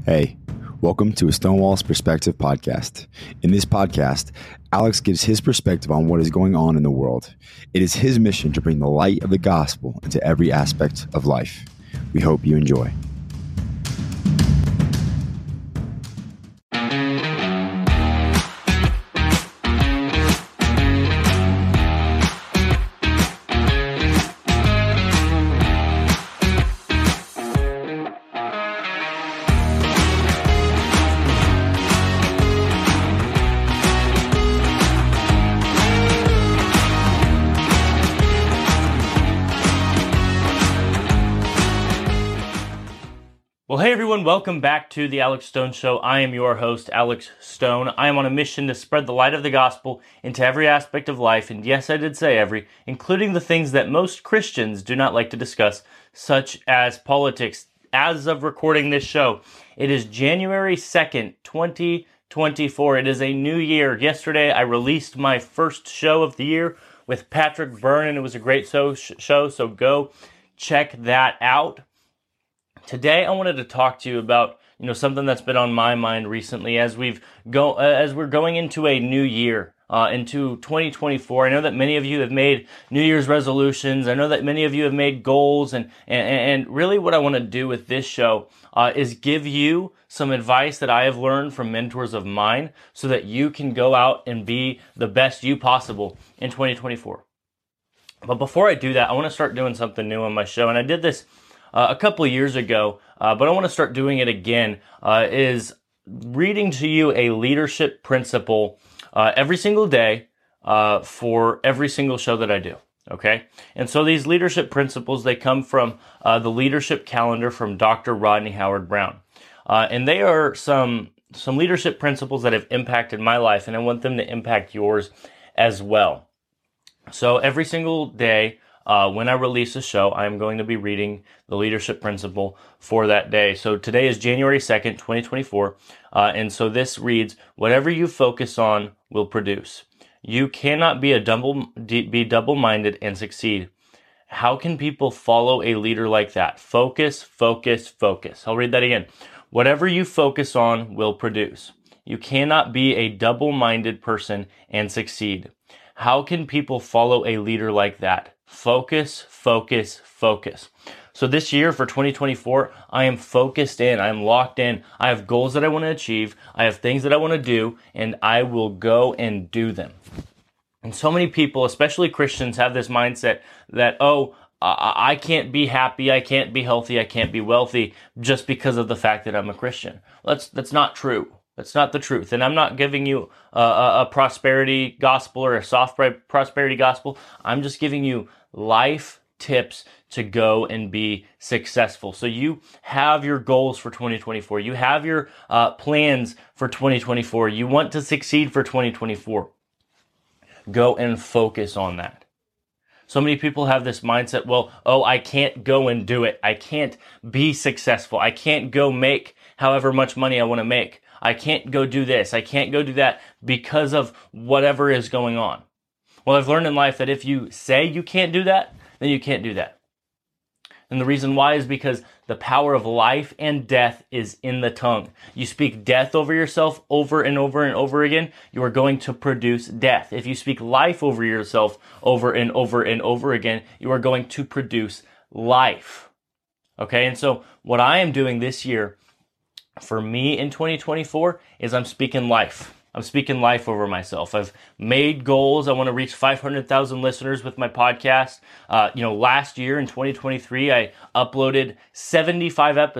Hey, welcome to a Stonewall's Perspective podcast. In this podcast, Alex gives his perspective on what is going on in the world. It is his mission to bring the light of the gospel into every aspect of life. We hope you enjoy. Well, hey everyone, welcome back to the Alex Stone Show. I am your host, Alex Stone. I am on a mission to spread the light of the gospel into every aspect of life, and yes, I did say every, including the things that most Christians do not like to discuss, such as politics. As of recording this show, it is January 2nd, 2024. It is a new year. Yesterday, I released my first show of the year with Patrick Byrne, and it was a great show, so go check that out. Today, I wanted to talk to you about something that's been on my mind recently as we're going into a new year, into 2024. I know that many of you have made New Year's resolutions. I know that many of you have made goals, and really, what I want to do with this show is give you some advice that I have learned from mentors of mine, so that you can go out and be the best you possible in 2024. But before I do that, I want to start doing something new on my show, and I did this a couple of years ago, but I want to start doing it again, is reading to you a leadership principle every single day for every single show that I do, okay? And so these leadership principles, they come from the leadership calendar from Dr. Rodney Howard-Browne. And they are some leadership principles that have impacted my life, and I want them to impact yours as well. So every single day, when I release a show, I'm going to be reading the leadership principle for that day. So today is January 2nd, 2024. And so this reads, whatever you focus on will produce. You cannot be double-minded and succeed. How can people follow a leader like that? Focus, focus, focus. I'll read that again. Whatever you focus on will produce. You cannot be a double-minded person and succeed. How can people follow a leader like that? Focus, focus, focus. So this year for 2024, I am focused in, I am locked in. I have goals that I want to achieve. I have things that I want to do, and I will go and do them. And so many people, especially Christians, have this mindset that, I can't be happy, I can't be healthy, I can't be wealthy just because of the fact that I'm a Christian. That's not true. That's not the truth. And I'm not giving you a prosperity gospel or a soft prosperity gospel. I'm just giving you life tips to go and be successful. So you have your goals for 2024. You have your plans for 2024. You want to succeed for 2024. Go and focus on that. So many people have this mindset, I can't go and do it. I can't be successful. I can't go make however much money I want to make. I can't go do this. I can't go do that because of whatever is going on. Well, I've learned in life that if you say you can't do that, then you can't do that. And the reason why is because the power of life and death is in the tongue. You speak death over yourself over and over and over again, you are going to produce death. If you speak life over yourself over and over and over again, you are going to produce life. Okay, and so what I am doing this year for me in 2024 is I'm speaking life. I'm speaking life over myself. I've made goals. I want to reach 500,000 listeners with my podcast. Last year in 2023, I uploaded 70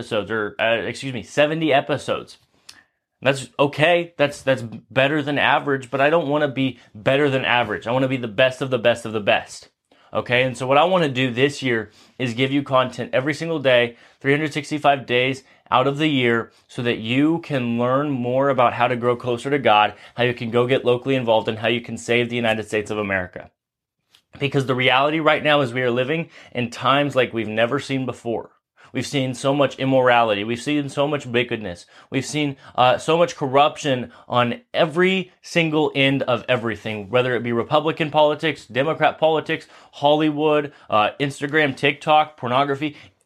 episodes. That's okay. That's better than average, but I don't want to be better than average. I want to be the best of the best of the best. Okay, and so what I want to do this year is give you content every single day, 365 days out of the year, so that you can learn more about how to grow closer to God, how you can go get locally involved, and how you can save the United States of America. Because the reality right now is we are living in times like we've never seen before. We've seen so much immorality. We've seen so much wickedness. We've seen so much corruption on every single end of everything, whether it be Republican politics, Democrat politics, Hollywood, Instagram, TikTok, pornography.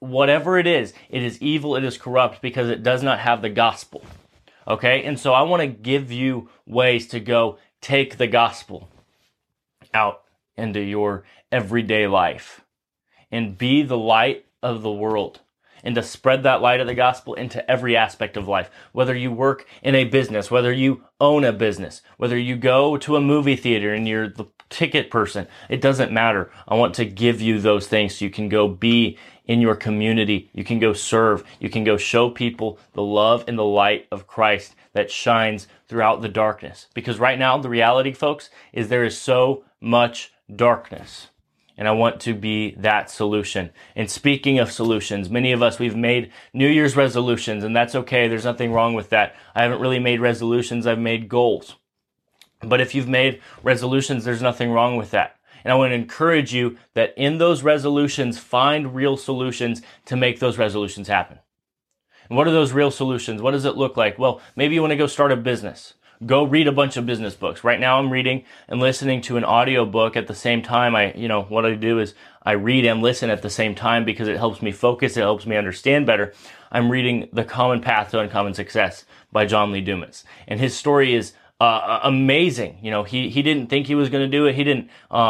whatever it is evil, it is corrupt because it does not have the gospel. Okay? And so I want to give you ways to go take the gospel out into your everyday life and be the light of the world, and to spread that light of the gospel into every aspect of life. Whether you work in a business, whether you own a business, whether you go to a movie theater and you're the ticket person, it doesn't matter. I want to give you those things so you can go be in your community. You can go serve. You can go show people the love and the light of Christ that shines throughout the darkness. Because right now, the reality, folks, is there is so much darkness. And I want to be that solution. And speaking of solutions, many of us, we've made New Year's resolutions, and that's okay. There's nothing wrong with that. I haven't really made resolutions. I've made goals. But if you've made resolutions, there's nothing wrong with that. And I want to encourage you that in those resolutions, find real solutions to make those resolutions happen. And what are those real solutions? What does it look like? Well, maybe you want to go start a business. Go read a bunch of business books. Right now I'm reading and listening to an audio book at the same time. What I do is I read and listen at the same time because it helps me focus. It helps me understand better. I'm reading The Common Path to Uncommon Success by John Lee Dumas. And his story is amazing. He didn't think he was going to do it. He didn't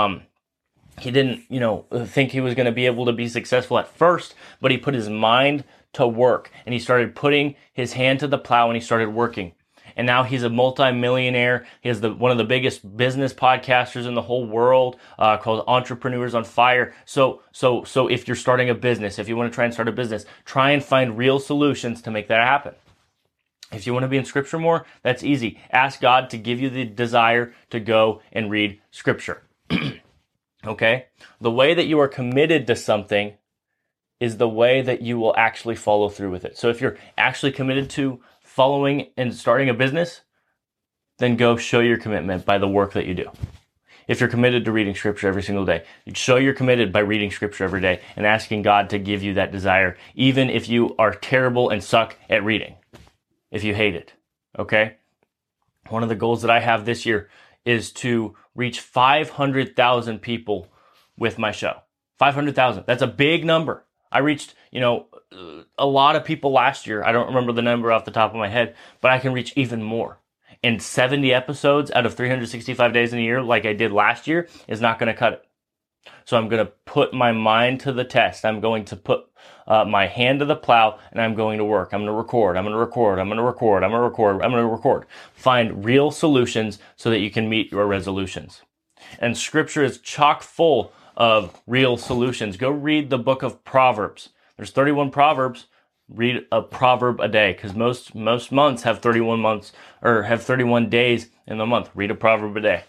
think he was going to be able to be successful at first, but he put his mind to work and he started putting his hand to the plow and he started working. And now he's a multi-millionaire. He has one of the biggest business podcasters in the whole world, called Entrepreneurs on Fire. So if you're starting a business, if you want to try and start a business, try and find real solutions to make that happen. If you want to be in Scripture more, that's easy. Ask God to give you the desire to go and read Scripture. Okay? The way that you are committed to something is the way that you will actually follow through with it. So if you're actually committed to following and starting a business, then go show your commitment by the work that you do. If you're committed to reading Scripture every single day, you show you're committed by reading Scripture every day and asking God to give you that desire, even if you are terrible and suck at reading, if you hate it, okay? One of the goals that I have this year is to reach 500,000 people with my show. 500,000. That's a big number. I reached, a lot of people last year. I don't remember the number off the top of my head, but I can reach even more. And 70 episodes out of 365 days in a year, like I did last year, is not going to cut it. So I'm going to put my mind to the test. I'm going to put my hand to the plow, and I'm going to work. I'm going to record. I'm going to record. I'm going to record. I'm going to record. I'm going to record. Find real solutions so that you can meet your resolutions. And Scripture is chock full of real solutions. Go read the book of Proverbs. There's 31 Proverbs. Read a proverb a day, because most months have 31 months or have 31 days in the month. Read a proverb a day.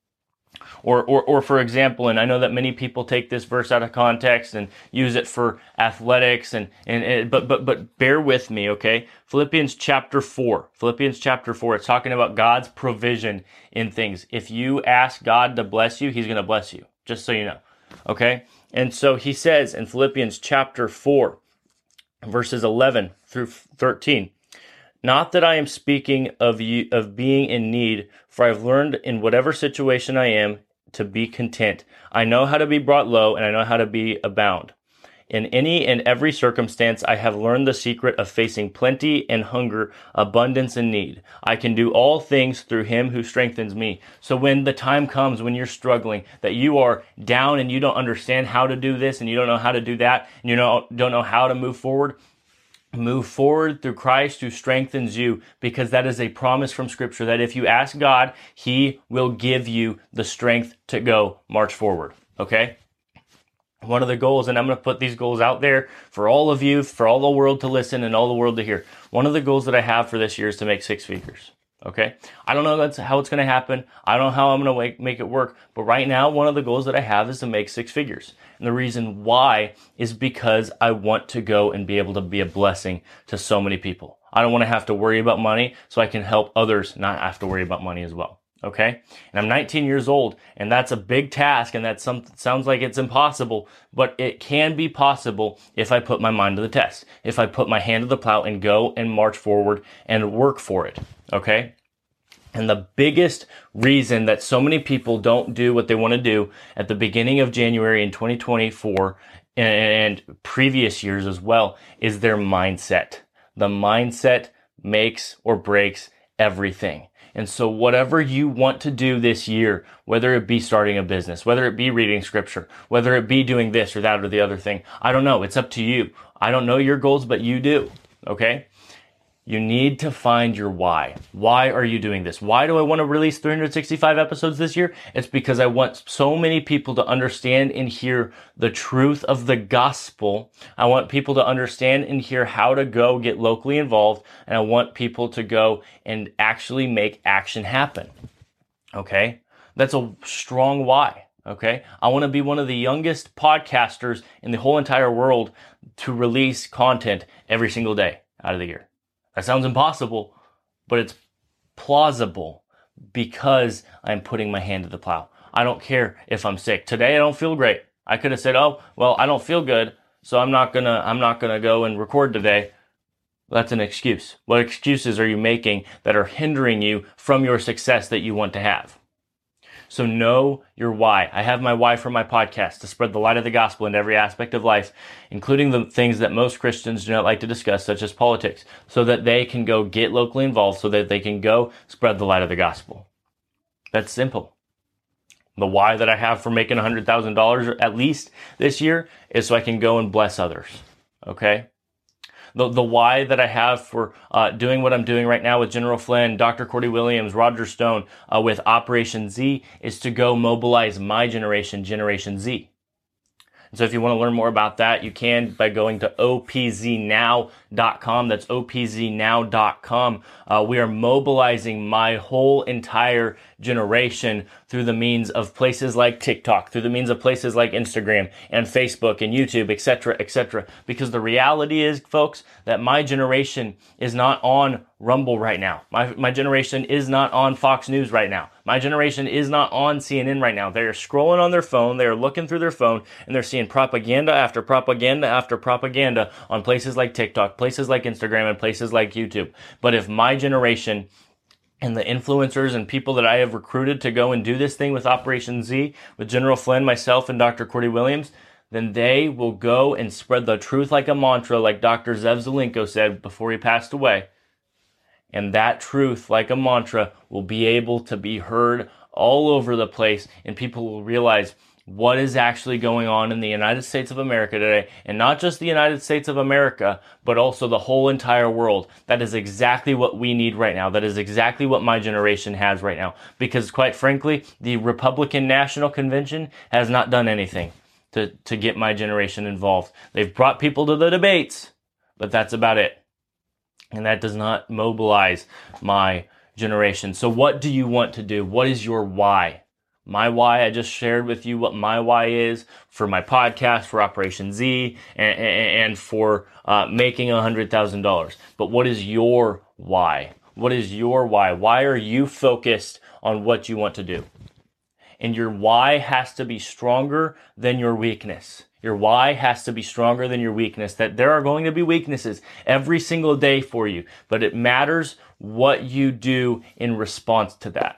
Or for example, and I know that many people take this verse out of context and use it for athletics, but bear with me, okay? Philippians chapter 4. It's talking about God's provision in things. If you ask God to bless you, He's going to bless you, just so you know, okay? And so he says in Philippians chapter 4, verses 11 through 13, "Not that I am speaking of being in need, for I've learned in whatever situation I am to be content. I know how to be brought low, and I know how to be abound. In any and every circumstance, I have learned the secret of facing plenty and hunger, abundance and need. I can do all things through Him who strengthens me." So when the time comes when you're struggling, that you are down and you don't understand how to do this and you don't know how to do that, and you don't know how to move forward through Christ who strengthens you, because that is a promise from Scripture that if you ask God, He will give you the strength to go march forward, okay? One of the goals, and I'm going to put these goals out there for all of you, for all the world to listen and all the world to hear. One of the goals that I have for this year is to make 6 figures. Okay? I don't know how it's going to happen. I don't know how I'm going to make it work. But right now, one of the goals that I have is to make 6 figures. And the reason why is because I want to go and be able to be a blessing to so many people. I don't want to have to worry about money, so I can help others not have to worry about money as well. Okay? And I'm 19 years old, and that's a big task, and that sounds like it's impossible, but it can be possible if I put my mind to the test, if I put my hand to the plow and go and march forward and work for it. Okay? And the biggest reason that so many people don't do what they want to do at the beginning of January in 2024 and previous years as well, is their mindset. The mindset makes or breaks everything. And so whatever you want to do this year, whether it be starting a business, whether it be reading scripture, whether it be doing this or that or the other thing, I don't know. It's up to you. I don't know your goals, but you do. Okay? You need to find your why. Why are you doing this? Why do I want to release 365 episodes this year? It's because I want so many people to understand and hear the truth of the gospel. I want people to understand and hear how to go get locally involved. And I want people to go and actually make action happen. Okay? That's a strong why. Okay? I want to be one of the youngest podcasters in the whole entire world to release content every single day out of the year. That sounds impossible, but it's plausible because I'm putting my hand to the plow. I don't care if I'm sick. Today I don't feel great. I could have said, "Oh, well, I don't feel good, so I'm not gonna go and record today." That's an excuse. What excuses are you making that are hindering you from your success that you want to have? So know your why. I have my why for my podcast, to spread the light of the gospel in every aspect of life, including the things that most Christians do not like to discuss, such as politics, so that they can go get locally involved, so that they can go spread the light of the gospel. That's simple. The why that I have for making $100,000 at least this year is so I can go and bless others. Okay? The why that I have for doing what I'm doing right now with General Flynn, Dr. Cordy Williams, Roger Stone, with Operation Z, is to go mobilize my generation, Generation Z. And so if you want to learn more about that, you can by going to opznow.com. That's opznow.com. We are mobilizing my whole entire generation through the means of places like TikTok, through the means of places like Instagram and Facebook and YouTube, etc., etc. Because the reality is, folks, that my generation is not on Rumble right now. My generation is not on Fox News right now. My generation is not on CNN right now. They are scrolling on their phone, they are looking through their phone, and they're seeing propaganda after propaganda after propaganda on places like TikTok, places like Instagram, and places like YouTube. But if my generation and the influencers and people that I have recruited to go and do this thing with Operation Z, with General Flynn, myself, and Dr. Cordy Williams, then they will go and spread the truth like a mantra, like Dr. Zev Zelenko said before he passed away. And that truth, like a mantra, will be able to be heard all over the place, and people will realize what is actually going on in the United States of America today, and not just the United States of America, but also the whole entire world. That is exactly what we need right now. That is exactly what my generation has right now. Because quite frankly, the Republican National Convention has not done anything to get my generation involved. They've brought people to the debates, but that's about it. And that does not mobilize my generation. So what do you want to do? What is your why? My why, I just shared with you what my why is for my podcast, for Operation Z, and for making $100,000. But what is your why? What is your why? Why are you focused on what you want to do? And your why has to be stronger than your weakness. Your why has to be stronger than your weakness. That there are going to be weaknesses every single day for you, but it matters what you do in response to that.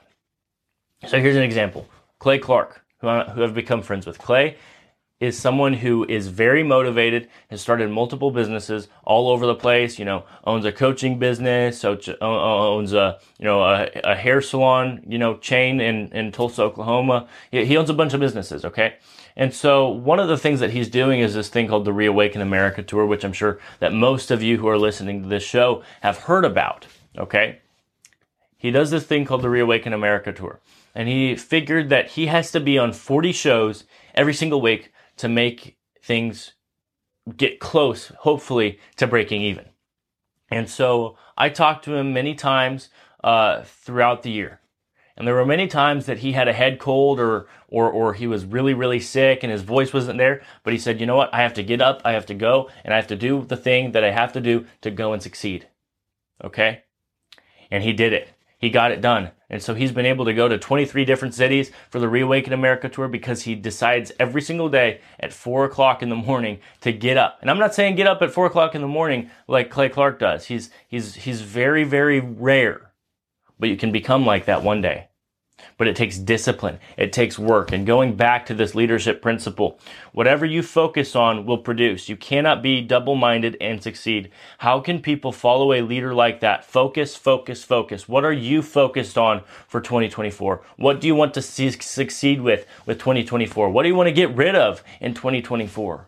So here's an example. Clay Clark, who I've become friends with. Clay is someone who is very motivated, has started multiple businesses all over the place, owns a coaching business, owns a hair salon, chain in Tulsa, Oklahoma. He owns a bunch of businesses, okay? And so one of the things that he's doing is this thing called the Reawaken America Tour, which I'm sure that most of you who are listening to this show have heard about, okay? He does this thing called the Reawaken America Tour. And he figured that he has to be on 40 shows every single week to make things get close, hopefully, to breaking even. And so I talked to him many times throughout the year. And there were many times that he had a head cold or he was really, really sick and his voice wasn't there. But he said, you know what? I have to get up, I have to go, and I have to do the thing that I have to do to go and succeed. Okay? And he did it. He got it done. And so he's been able to go to 23 different cities for the Reawaken America Tour because he decides every single day at 4 o'clock in the morning to get up. And I'm not saying get up at 4 o'clock in the morning like Clay Clark does. He's very, very rare. But you can become like that one day. but it takes discipline. It takes work. And going back to this leadership principle, whatever you focus on will produce. You cannot be double-minded and succeed. How can people follow a leader like that? Focus, focus, focus. What are you focused on for 2024? What do you want to succeed with 2024? What do you want to get rid of in 2024?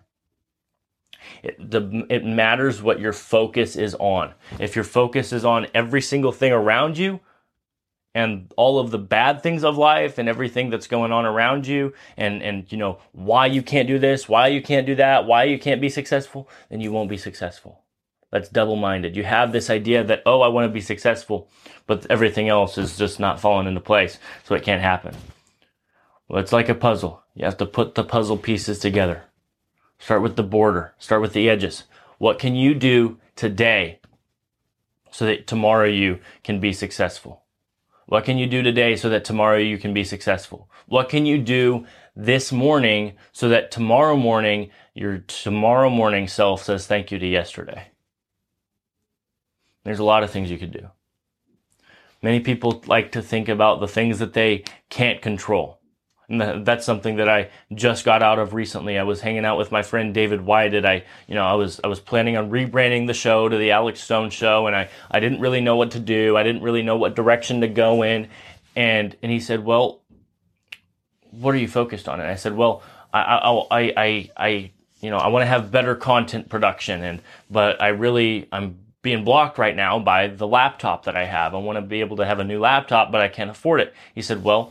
It matters what your focus is on. If your focus is on every single thing around you, and all of the bad things of life and everything that's going on around you and why you can't do this, why you can't do that, why you can't be successful, then you won't be successful. That's double-minded. You have this idea that, oh, I want to be successful, but everything else is just not falling into place, so it can't happen. Well, it's like a puzzle. You have to put the puzzle pieces together. Start with the border. Start with the edges. What can you do today so that tomorrow you can be successful? What can you do today so that tomorrow you can be successful? What can you do this morning so that tomorrow morning, your tomorrow morning self says thank you to yesterday? There's a lot of things you could do. Many people like to think about the things that they can't control. And that's something that I just got out of recently. I was hanging out with my friend David White. I was planning on rebranding the show to the Alex Stone Show, and I didn't really know what to do. I didn't really know what direction to go in. And he said, "Well, what are you focused on?" And I said, "Well, I want to have better content production, but I'm being blocked right now by the laptop that I have. I want to be able to have a new laptop, but I can't afford it." He said, "Well,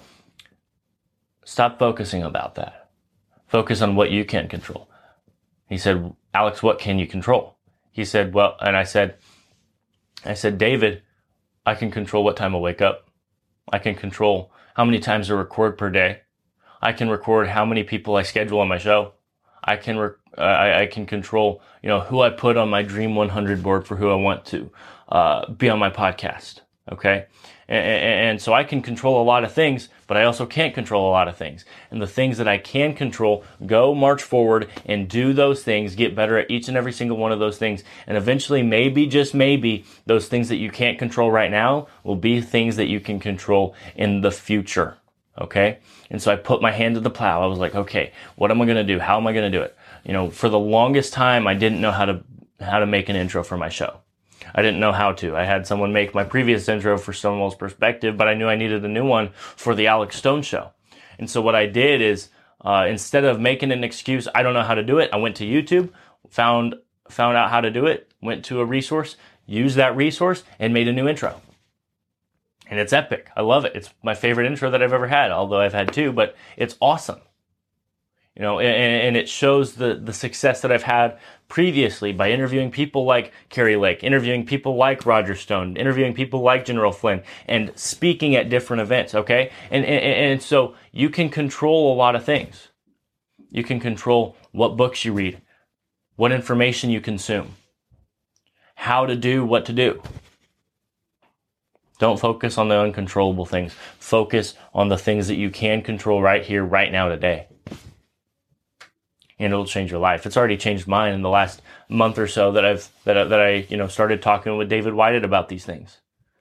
stop focusing about that. Focus on what you can control." He said, "Alex, what can you control?" He said, "Well," and I said, "David, I can control what time I wake up. I can control how many times I record per day. I can record how many people I schedule on my show. I can control, who I put on my Dream 100 board for who I want to be on my podcast." Okay. And so I can control a lot of things, but I also can't control a lot of things. And the things that I can control, go march forward and do those things, get better at each and every single one of those things. And eventually, maybe, just maybe, those things that you can't control right now will be things that you can control in the future. Okay. And so I put my hand to the plow. I was like, okay, what am I going to do? How am I going to do it? For the longest time, I didn't know how to make an intro for my show. I didn't know how to. I had someone make my previous intro for Stonewall's Perspective, but I knew I needed a new one for the Alex Stone Show. And so what I did is, instead of making an excuse, I don't know how to do it, I went to YouTube, found out how to do it, went to a resource, used that resource, and made a new intro. And it's epic. I love it. It's my favorite intro that I've ever had, although I've had two, but it's awesome. And it shows the success that I've had previously by interviewing people like Carrie Lake, interviewing people like Roger Stone, interviewing people like General Flynn, and speaking at different events, okay? And so you can control a lot of things. You can control what books you read, what information you consume, how to do what to do. Don't focus on the uncontrollable things. Focus on the things that you can control right here, right now, today. And it'll change your life. It's already changed mine in the last month or so that I started talking with David White about these things.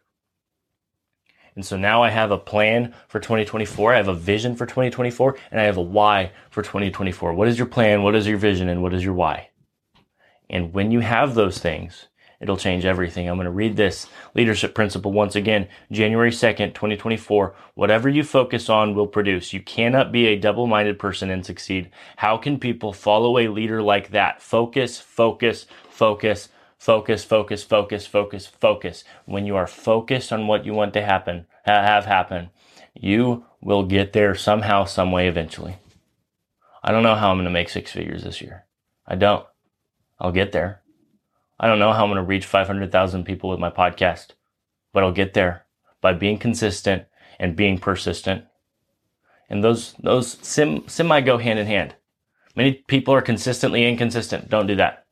And so now I have a plan for 2024. I have a vision for 2024, and I have a why for 2024. What is your plan? What is your vision? And what is your why? And when you have those things, it'll change everything. I'm going to read this leadership principle once again. January 2nd, 2024. Whatever you focus on will produce. You cannot be a double-minded person and succeed. How can people follow a leader like that? Focus, focus, focus, focus, focus, focus, focus, focus. When you are focused on what you want to have happen, you will get there somehow, some way, eventually. I don't know how I'm going to make 6 figures this year. I don't. I'll get there. I don't know how I'm going to reach 500,000 people with my podcast, but I'll get there by being consistent and being persistent. And those semi go hand in hand. Many people are consistently inconsistent. Don't do that.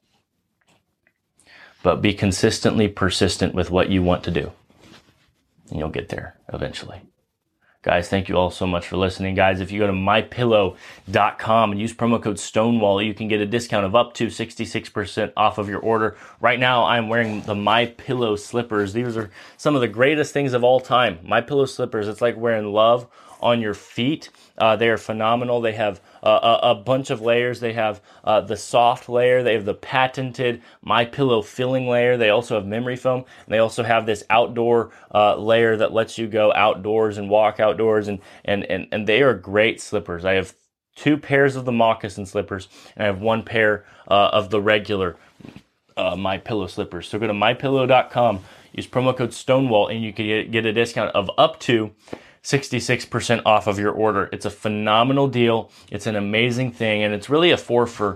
But be consistently persistent with what you want to do, and you'll get there eventually. Guys, thank you all so much for listening. Guys, if you go to mypillow.com and use promo code Stonewall, you can get a discount of up to 66% off of your order. Right now, I'm wearing the MyPillow slippers. These are some of the greatest things of all time. MyPillow slippers, it's like wearing love on your feet. They are phenomenal. They have a bunch of layers. They have the soft layer. They have the patented MyPillow filling layer. They also have memory foam. And they also have this outdoor layer that lets you go outdoors and walk outdoors. And they are great slippers. I have 2 pairs of the moccasin slippers, and I have 1 pair of the regular MyPillow slippers. So go to mypillow.com, use promo code Stonewall, and you can get a discount of up to 66% off of your order. It's a phenomenal deal. It's an amazing thing, and it's really a fourfold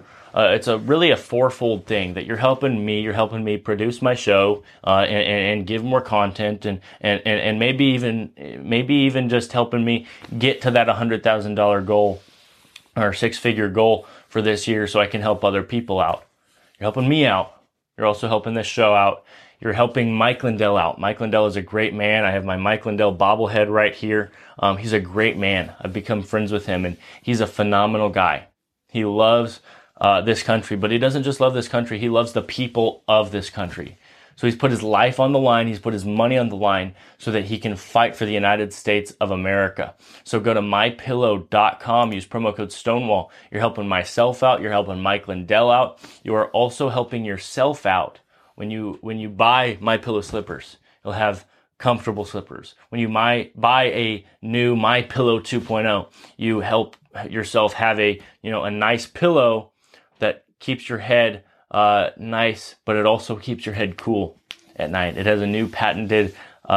thing that you're helping me produce my show and give more content and maybe even just helping me get to that $100,000 goal or 6-figure goal for this year, so I can help other people out. You're helping me out. You're also helping this show out. You're helping Mike Lindell out. Mike Lindell is a great man. I have my Mike Lindell bobblehead right here. He's a great man. I've become friends with him, and he's a phenomenal guy. He loves this country, but he doesn't just love this country. He loves the people of this country. So he's put his life on the line. He's put his money on the line so that he can fight for the United States of America. So go to mypillow.com. Use promo code Stonewall. You're helping myself out. You're helping Mike Lindell out. You are also helping yourself out. When you buy MyPillow slippers, you'll have comfortable slippers. When you buy a new MyPillow 2.0, you help yourself have a nice pillow that keeps your head nice, but it also keeps your head cool at night. It has a new patented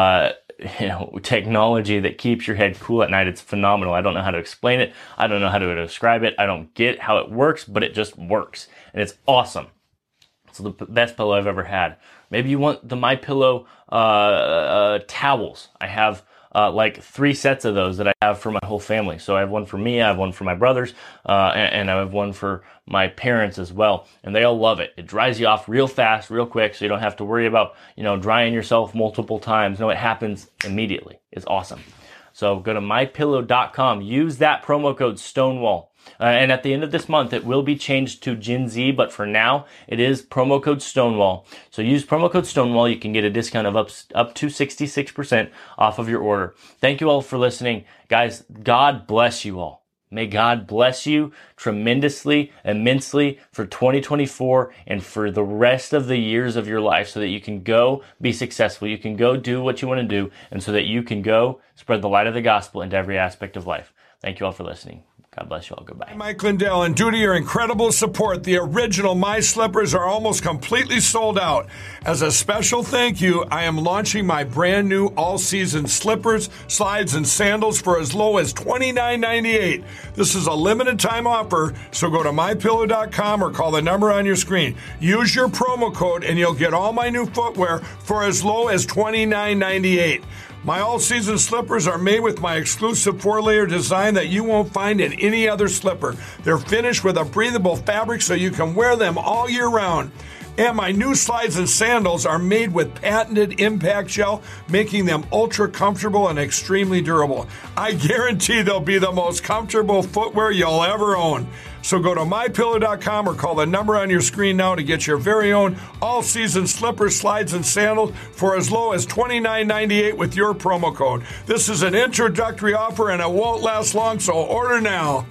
technology that keeps your head cool at night. It's phenomenal. I don't know how to explain it. I don't know how to describe it. I don't get how it works, but it just works, and it's awesome. It's the best pillow I've ever had. Maybe you want the MyPillow towels. I have like 3 sets of those that I have for my whole family. So I have one for me, I have one for my brothers, and I have one for my parents as well. And they all love it. It dries you off real fast, real quick, so you don't have to worry about drying yourself multiple times. No, it happens immediately. It's awesome. So go to mypillow.com. Use that promo code Stonewall. And at the end of this month, it will be changed to Gen Z, but for now, it is promo code Stonewall. So use promo code Stonewall. You can get a discount of up to 66% off of your order. Thank you all for listening. Guys, God bless you all. May God bless you tremendously, immensely for 2024 and for the rest of the years of your life, so that you can go be successful. You can go do what you want to do, and so that you can go spread the light of the gospel into every aspect of life. Thank you all for listening. God bless you all. Goodbye. I'm Mike Lindell, and due to your incredible support, the original My Slippers are almost completely sold out. As a special thank you, I am launching my brand new all-season slippers, slides, and sandals for as low as $29.98. This is a limited time offer, so go to mypillow.com or call the number on your screen. Use your promo code, and you'll get all my new footwear for as low as $29.98. My all-season slippers are made with my exclusive 4-layer design that you won't find in any other slipper. They're finished with a breathable fabric so you can wear them all year round. And my new slides and sandals are made with patented impact gel, making them ultra comfortable and extremely durable. I guarantee they'll be the most comfortable footwear you'll ever own. So go to mypillow.com or call the number on your screen now to get your very own all-season slippers, slides, and sandals for as low as $29.98 with your promo code. This is an introductory offer and it won't last long, so order now.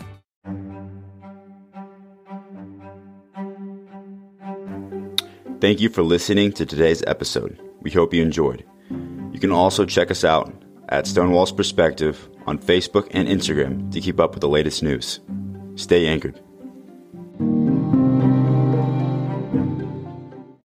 Thank you for listening to today's episode. We hope you enjoyed. You can also check us out at Stonewall's Perspective on Facebook and Instagram to keep up with the latest news. Stay anchored.